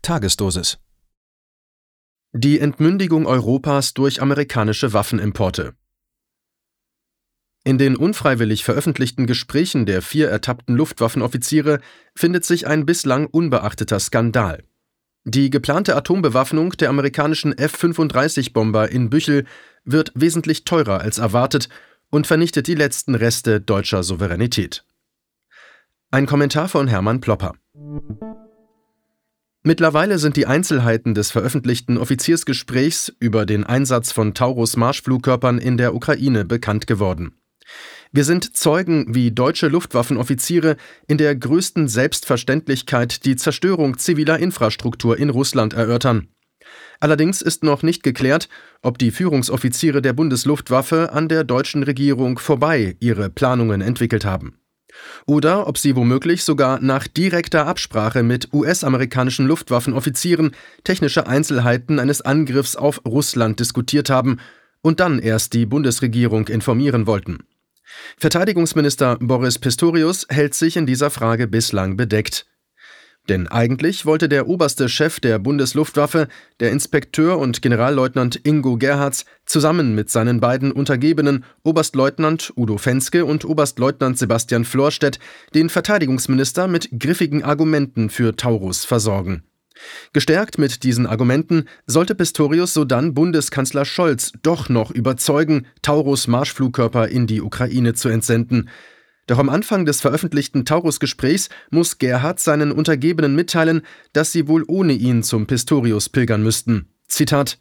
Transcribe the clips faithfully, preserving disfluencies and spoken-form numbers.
Tagesdosis. Die Entmündigung Europas durch amerikanische Waffenimporte. In den unfreiwillig veröffentlichten Gesprächen der vier ertappten Luftwaffenoffiziere findet sich ein bislang unbeachteter Skandal. Die geplante Atombewaffnung der amerikanischen F fünfunddreißig Bomber in Büchel wird wesentlich teurer als erwartet und vernichtet die letzten Reste deutscher Souveränität. Ein Kommentar von Hermann Plopper. Mittlerweile sind die Einzelheiten des veröffentlichten Offiziersgesprächs über den Einsatz von Taurus-Marschflugkörpern in der Ukraine bekannt geworden. Wir sind Zeugen, wie deutsche Luftwaffenoffiziere in der größten Selbstverständlichkeit die Zerstörung ziviler Infrastruktur in Russland erörtern. Allerdings ist noch nicht geklärt, ob die Führungsoffiziere der Bundesluftwaffe an der deutschen Regierung vorbei ihre Planungen entwickelt haben. Oder ob sie womöglich sogar nach direkter Absprache mit U S-amerikanischen Luftwaffenoffizieren technische Einzelheiten eines Angriffs auf Russland diskutiert haben und dann erst die Bundesregierung informieren wollten. Verteidigungsminister Boris Pistorius hält sich in dieser Frage bislang bedeckt. Denn eigentlich wollte der oberste Chef der Bundesluftwaffe, der Inspekteur und Generalleutnant Ingo Gerhards, zusammen mit seinen beiden Untergebenen Oberstleutnant Udo Fenske und Oberstleutnant Sebastian Florstedt den Verteidigungsminister mit griffigen Argumenten für Taurus versorgen. Gestärkt mit diesen Argumenten sollte Pistorius sodann Bundeskanzler Scholz doch noch überzeugen, Taurus-Marschflugkörper in die Ukraine zu entsenden. Doch am Anfang des veröffentlichten Taurus-Gesprächs muss Gerhards seinen Untergebenen mitteilen, dass sie wohl ohne ihn zum Pistorius pilgern müssten. Zitat: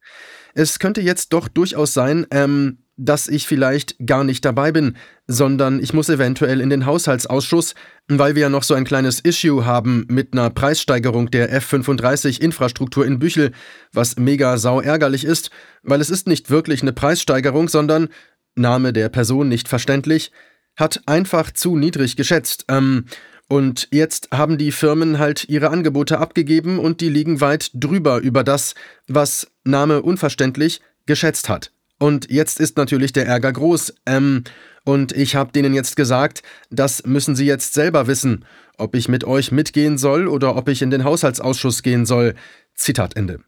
Es könnte jetzt doch durchaus sein, ähm, dass ich vielleicht gar nicht dabei bin, sondern ich muss eventuell in den Haushaltsausschuss, weil wir ja noch so ein kleines Issue haben mit einer Preissteigerung der F fünfunddreißig Infrastruktur in Büchel, was mega sau ärgerlich ist, weil es ist nicht wirklich eine Preissteigerung, sondern, Name der Person nicht verständlich, hat einfach zu niedrig geschätzt. Ähm, und jetzt haben die Firmen halt ihre Angebote abgegeben und die liegen weit drüber über das, was, Name unverständlich, geschätzt hat. Und jetzt ist natürlich der Ärger groß. Ähm, und ich habe denen jetzt gesagt, das müssen sie jetzt selber wissen, ob ich mit euch mitgehen soll oder ob ich in den Haushaltsausschuss gehen soll. Zitat Ende.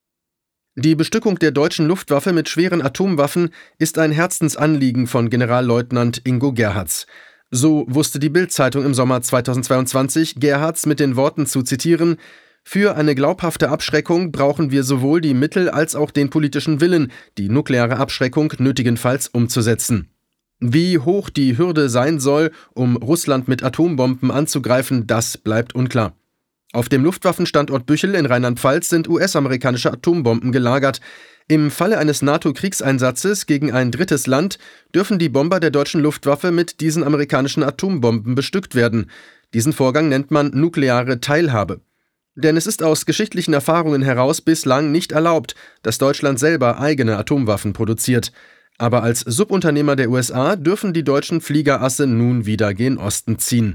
Die Bestückung der deutschen Luftwaffe mit schweren Atomwaffen ist ein Herzensanliegen von Generalleutnant Ingo Gerhards. So wusste die Bild-Zeitung im Sommer zweitausendzweiundzwanzig Gerhards mit den Worten zu zitieren: Für eine glaubhafte Abschreckung brauchen wir sowohl die Mittel als auch den politischen Willen, die nukleare Abschreckung nötigenfalls umzusetzen. Wie hoch die Hürde sein soll, um Russland mit Atombomben anzugreifen, das bleibt unklar. Auf dem Luftwaffenstandort Büchel in Rheinland-Pfalz sind U S-amerikanische Atombomben gelagert. Im Falle eines NATO-Kriegseinsatzes gegen ein drittes Land dürfen die Bomber der deutschen Luftwaffe mit diesen amerikanischen Atombomben bestückt werden. Diesen Vorgang nennt man nukleare Teilhabe. Denn es ist aus geschichtlichen Erfahrungen heraus bislang nicht erlaubt, dass Deutschland selber eigene Atomwaffen produziert. Aber als Subunternehmer der U S A dürfen die deutschen Fliegerasse nun wieder gen Osten ziehen.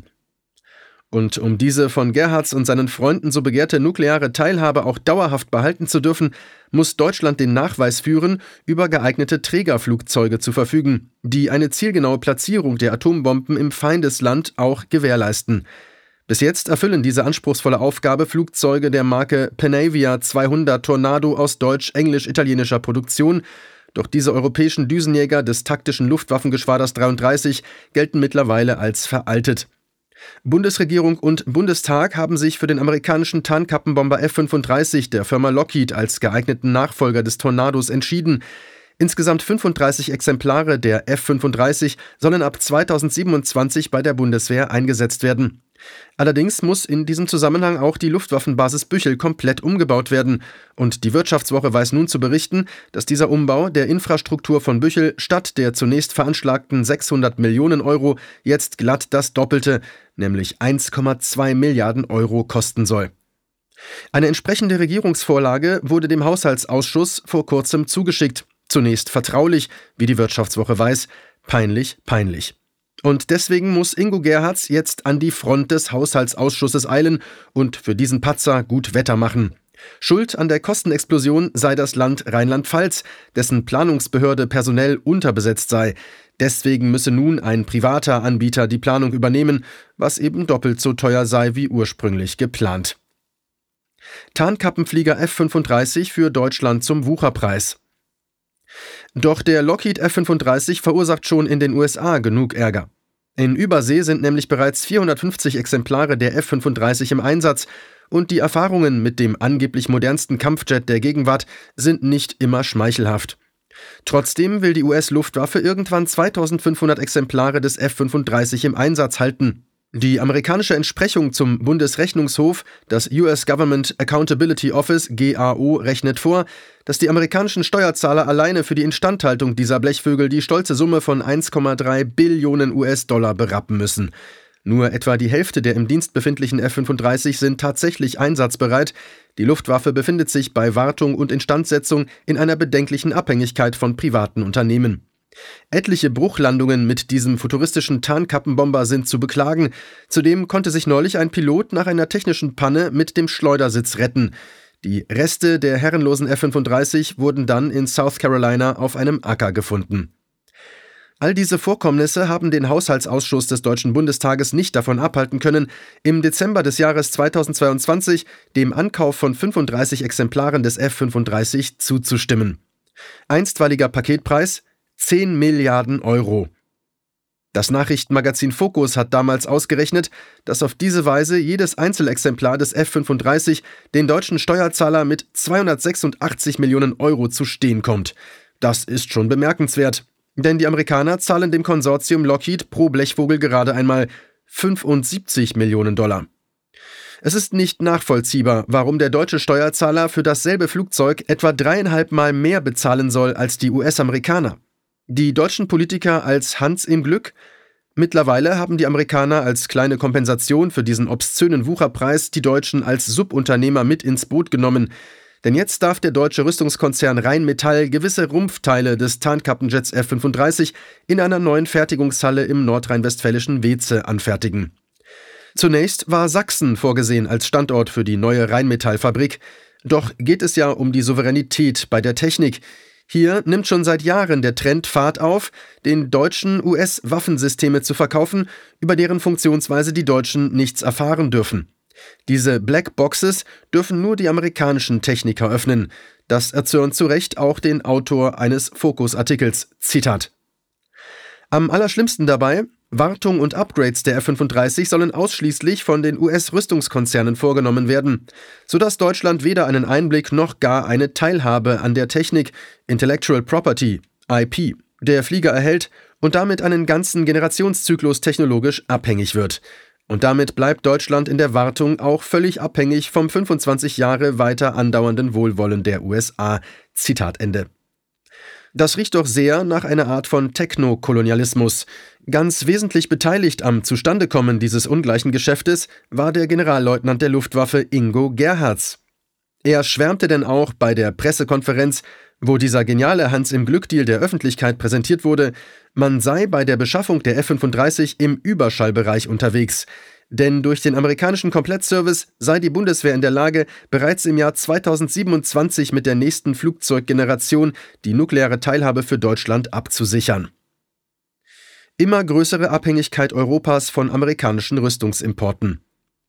Und um diese von Gerhards und seinen Freunden so begehrte nukleare Teilhabe auch dauerhaft behalten zu dürfen, muss Deutschland den Nachweis führen, über geeignete Trägerflugzeuge zu verfügen, die eine zielgenaue Platzierung der Atombomben im Feindesland auch gewährleisten. Bis jetzt erfüllen diese anspruchsvolle Aufgabe Flugzeuge der Marke Panavia zweihundert Tornado aus deutsch-englisch-italienischer Produktion, doch diese europäischen Düsenjäger des taktischen Luftwaffengeschwaders dreiunddreißig gelten mittlerweile als veraltet. Bundesregierung und Bundestag haben sich für den amerikanischen Tarnkappenbomber F fünfunddreißig der Firma Lockheed als geeigneten Nachfolger des Tornados entschieden. Insgesamt fünfunddreißig Exemplare der F fünfunddreißig sollen ab zweitausendsiebenundzwanzig bei der Bundeswehr eingesetzt werden. Allerdings muss in diesem Zusammenhang auch die Luftwaffenbasis Büchel komplett umgebaut werden. Und die Wirtschaftswoche weiß nun zu berichten, dass dieser Umbau der Infrastruktur von Büchel statt der zunächst veranschlagten sechshundert Millionen Euro jetzt glatt das Doppelte, nämlich eins Komma zwei Milliarden Euro kosten soll. Eine entsprechende Regierungsvorlage wurde dem Haushaltsausschuss vor kurzem zugeschickt. Zunächst vertraulich, wie die Wirtschaftswoche weiß, peinlich, peinlich. Und deswegen muss Ingo Gerhards jetzt an die Front des Haushaltsausschusses eilen und für diesen Patzer gut Wetter machen. Schuld an der Kostenexplosion sei das Land Rheinland-Pfalz, dessen Planungsbehörde personell unterbesetzt sei. Deswegen müsse nun ein privater Anbieter die Planung übernehmen, was eben doppelt so teuer sei wie ursprünglich geplant. Tarnkappenflieger F fünfunddreißig für Deutschland zum Wucherpreis. Doch der Lockheed F fünfunddreißig verursacht schon in den U S A genug Ärger. In Übersee sind nämlich bereits vierhundertfünfzig Exemplare der F fünfunddreißig im Einsatz und die Erfahrungen mit dem angeblich modernsten Kampfjet der Gegenwart sind nicht immer schmeichelhaft. Trotzdem will die U S-Luftwaffe irgendwann zweitausendfünfhundert Exemplare des F fünfunddreißig im Einsatz halten. Die amerikanische Entsprechung zum Bundesrechnungshof, das U S Government Accountability Office G A O, rechnet vor, dass die amerikanischen Steuerzahler alleine für die Instandhaltung dieser Blechvögel die stolze Summe von eins Komma drei Billionen U S-Dollar berappen müssen. Nur etwa die Hälfte der im Dienst befindlichen F fünfunddreißig sind tatsächlich einsatzbereit. Die Luftwaffe befindet sich bei Wartung und Instandsetzung in einer bedenklichen Abhängigkeit von privaten Unternehmen. Etliche Bruchlandungen mit diesem futuristischen Tarnkappenbomber sind zu beklagen. Zudem konnte sich neulich ein Pilot nach einer technischen Panne mit dem Schleudersitz retten. Die Reste der herrenlosen F fünfunddreißig wurden dann in South Carolina auf einem Acker gefunden. All diese Vorkommnisse haben den Haushaltsausschuss des Deutschen Bundestages nicht davon abhalten können, im Dezember des Jahres zweitausendzweiundzwanzig dem Ankauf von fünfunddreißig Exemplaren des F fünfunddreißig zuzustimmen. Einstweiliger Paketpreis zehn Milliarden Euro. Das Nachrichtenmagazin Focus hat damals ausgerechnet, dass auf diese Weise jedes Einzelexemplar des F fünfunddreißig den deutschen Steuerzahler mit zweihundertsechsundachtzig Millionen Euro zu stehen kommt. Das ist schon bemerkenswert, denn die Amerikaner zahlen dem Konsortium Lockheed pro Blechvogel gerade einmal fünfundsiebzig Millionen Dollar. Es ist nicht nachvollziehbar, warum der deutsche Steuerzahler für dasselbe Flugzeug etwa dreieinhalb Mal mehr bezahlen soll als die U S-Amerikaner. Die deutschen Politiker als Hans im Glück? Mittlerweile haben die Amerikaner als kleine Kompensation für diesen obszönen Wucherpreis die Deutschen als Subunternehmer mit ins Boot genommen. Denn jetzt darf der deutsche Rüstungskonzern Rheinmetall gewisse Rumpfteile des Tarnkappenjets F fünfunddreißig in einer neuen Fertigungshalle im nordrhein-westfälischen Weeze anfertigen. Zunächst war Sachsen vorgesehen als Standort für die neue Rheinmetallfabrik. Doch geht es ja um die Souveränität bei der Technik. Hier nimmt schon seit Jahren der Trend Fahrt auf, den Deutschen U S-Waffensysteme zu verkaufen, über deren Funktionsweise die Deutschen nichts erfahren dürfen. Diese Black Boxes dürfen nur die amerikanischen Techniker öffnen. Das erzürnt zu Recht auch den Autor eines Focus-Artikels. Zitat: Am allerschlimmsten dabei: Wartung und Upgrades der F fünfunddreißig sollen ausschließlich von den U S-Rüstungskonzernen vorgenommen werden, sodass Deutschland weder einen Einblick noch gar eine Teilhabe an der Technik, Intellectual Property, I P, der Flieger erhält und damit einen ganzen Generationszyklus technologisch abhängig wird. Und damit bleibt Deutschland in der Wartung auch völlig abhängig vom fünfundzwanzig Jahre weiter andauernden Wohlwollen der U S A. Zitat Ende. Das riecht doch sehr nach einer Art von Technokolonialismus. Ganz wesentlich beteiligt am Zustandekommen dieses ungleichen Geschäftes war der Generalleutnant der Luftwaffe Ingo Gerhards. Er schwärmte denn auch bei der Pressekonferenz, wo dieser geniale Hans-im-Glück-Deal der Öffentlichkeit präsentiert wurde, man sei bei der Beschaffung der F fünfunddreißig im Überschallbereich unterwegs. Denn durch den amerikanischen Komplettservice sei die Bundeswehr in der Lage, bereits im Jahr zweitausendsiebenundzwanzig mit der nächsten Flugzeuggeneration die nukleare Teilhabe für Deutschland abzusichern. Immer größere Abhängigkeit Europas von amerikanischen Rüstungsimporten.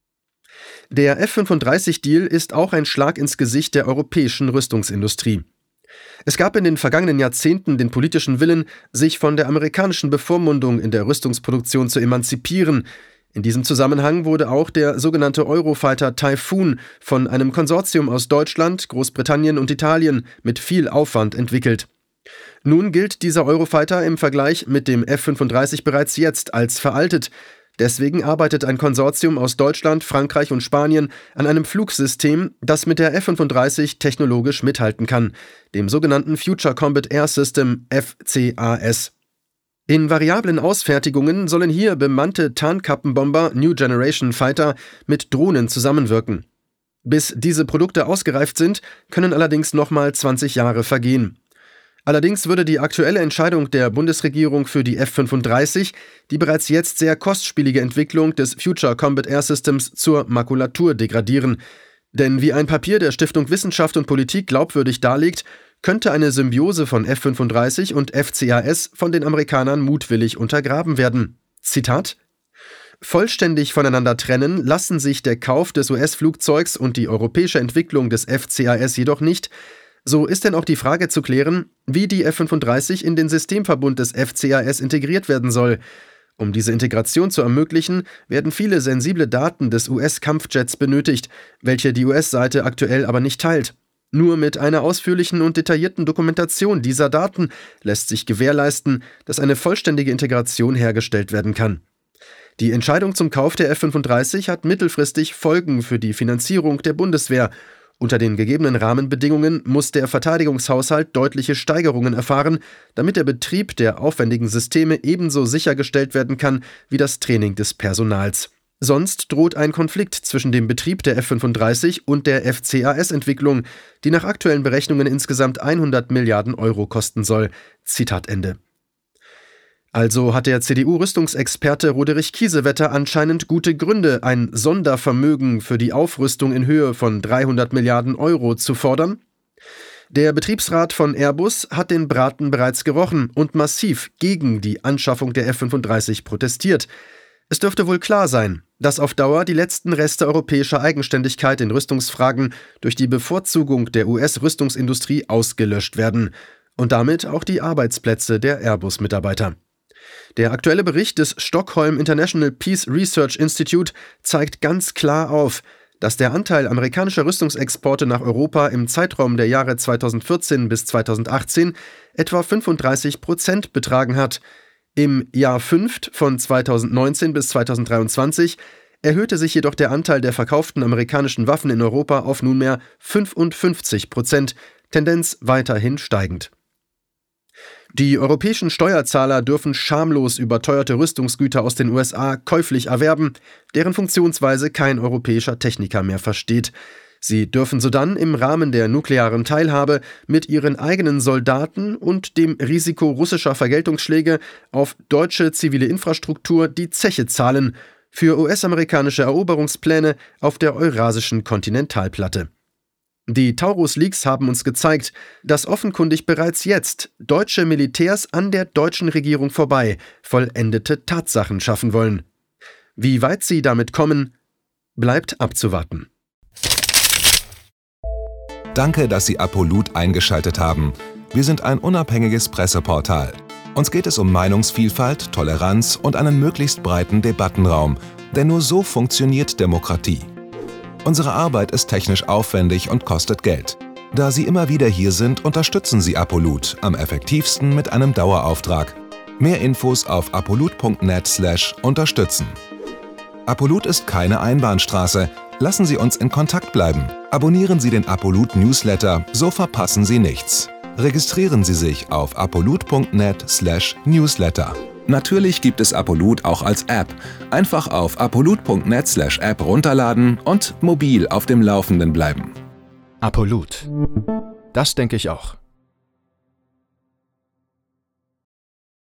Der F fünfunddreißig-Deal ist auch ein Schlag ins Gesicht der europäischen Rüstungsindustrie. Es gab in den vergangenen Jahrzehnten den politischen Willen, sich von der amerikanischen Bevormundung in der Rüstungsproduktion zu emanzipieren. In diesem Zusammenhang wurde auch der sogenannte Eurofighter Typhoon von einem Konsortium aus Deutschland, Großbritannien und Italien mit viel Aufwand entwickelt. Nun gilt dieser Eurofighter im Vergleich mit dem F fünfunddreißig bereits jetzt als veraltet. Deswegen arbeitet ein Konsortium aus Deutschland, Frankreich und Spanien an einem Flugsystem, das mit der F fünfunddreißig technologisch mithalten kann, dem sogenannten Future Combat Air System F C A S. In variablen Ausfertigungen sollen hier bemannte Tarnkappenbomber New Generation Fighter mit Drohnen zusammenwirken. Bis diese Produkte ausgereift sind, können allerdings nochmal zwanzig Jahre vergehen. Allerdings würde die aktuelle Entscheidung der Bundesregierung für die F fünfunddreißig die bereits jetzt sehr kostspielige Entwicklung des Future Combat Air Systems zur Makulatur degradieren. Denn wie ein Papier der Stiftung Wissenschaft und Politik glaubwürdig darlegt, könnte eine Symbiose von F fünfunddreißig und F C A S von den Amerikanern mutwillig untergraben werden. Zitat: Vollständig voneinander trennen lassen sich der Kauf des U S-Flugzeugs und die europäische Entwicklung des F C A S jedoch nicht. So ist denn auch die Frage zu klären, wie die F fünfunddreißig in den Systemverbund des F C A S integriert werden soll. Um diese Integration zu ermöglichen, werden viele sensible Daten des U S-Kampfjets benötigt, welche die U S-Seite aktuell aber nicht teilt. Nur mit einer ausführlichen und detaillierten Dokumentation dieser Daten lässt sich gewährleisten, dass eine vollständige Integration hergestellt werden kann. Die Entscheidung zum Kauf der F fünfunddreißig hat mittelfristig Folgen für die Finanzierung der Bundeswehr. Unter den gegebenen Rahmenbedingungen muss der Verteidigungshaushalt deutliche Steigerungen erfahren, damit der Betrieb der aufwendigen Systeme ebenso sichergestellt werden kann wie das Training des Personals. Sonst droht ein Konflikt zwischen dem Betrieb der F fünfunddreißig und der F C A S-Entwicklung, die nach aktuellen Berechnungen insgesamt hundert Milliarden Euro kosten soll. Zitat Ende. Also hat der C D U-Rüstungsexperte Roderich Kiesewetter anscheinend gute Gründe, ein Sondervermögen für die Aufrüstung in Höhe von dreihundert Milliarden Euro zu fordern? Der Betriebsrat von Airbus hat den Braten bereits gerochen und massiv gegen die Anschaffung der F fünfunddreißig protestiert. Es dürfte wohl klar sein, dass auf Dauer die letzten Reste europäischer Eigenständigkeit in Rüstungsfragen durch die Bevorzugung der U S-Rüstungsindustrie ausgelöscht werden und damit auch die Arbeitsplätze der Airbus-Mitarbeiter. Der aktuelle Bericht des Stockholm International Peace Research Institute zeigt ganz klar auf, dass der Anteil amerikanischer Rüstungsexporte nach Europa im Zeitraum der Jahre zweitausendvierzehn bis zweitausendachtzehn etwa fünfunddreißig Prozent betragen hat. Im Jahr fünf von zweitausendneunzehn bis zweitausenddreiundzwanzig erhöhte sich jedoch der Anteil der verkauften amerikanischen Waffen in Europa auf nunmehr fünfundfünfzig Prozent, Tendenz weiterhin steigend. Die europäischen Steuerzahler dürfen schamlos überteuerte Rüstungsgüter aus den U S A käuflich erwerben, deren Funktionsweise kein europäischer Techniker mehr versteht. Sie dürfen sodann im Rahmen der nuklearen Teilhabe mit ihren eigenen Soldaten und dem Risiko russischer Vergeltungsschläge auf deutsche zivile Infrastruktur die Zeche zahlen für U S-amerikanische Eroberungspläne auf der eurasischen Kontinentalplatte. Die Taurus-Leaks haben uns gezeigt, dass offenkundig bereits jetzt deutsche Militärs an der deutschen Regierung vorbei vollendete Tatsachen schaffen wollen. Wie weit sie damit kommen, bleibt abzuwarten. Danke, dass Sie Apolut eingeschaltet haben. Wir sind ein unabhängiges Presseportal. Uns geht es um Meinungsvielfalt, Toleranz und einen möglichst breiten Debattenraum, denn nur so funktioniert Demokratie. Unsere Arbeit ist technisch aufwendig und kostet Geld. Da Sie immer wieder hier sind, unterstützen Sie Apolut am effektivsten mit einem Dauerauftrag. Mehr Infos auf apolut punkt net slash unterstützen. Apolut ist keine Einbahnstraße. Lassen Sie uns in Kontakt bleiben. Abonnieren Sie den Apolut Newsletter, so verpassen Sie nichts. Registrieren Sie sich auf apolut punkt net slash newsletter. Natürlich gibt es Apolut auch als App. Einfach auf apolut punkt net slash app runterladen und mobil auf dem Laufenden bleiben. Apolut. Das denke ich auch.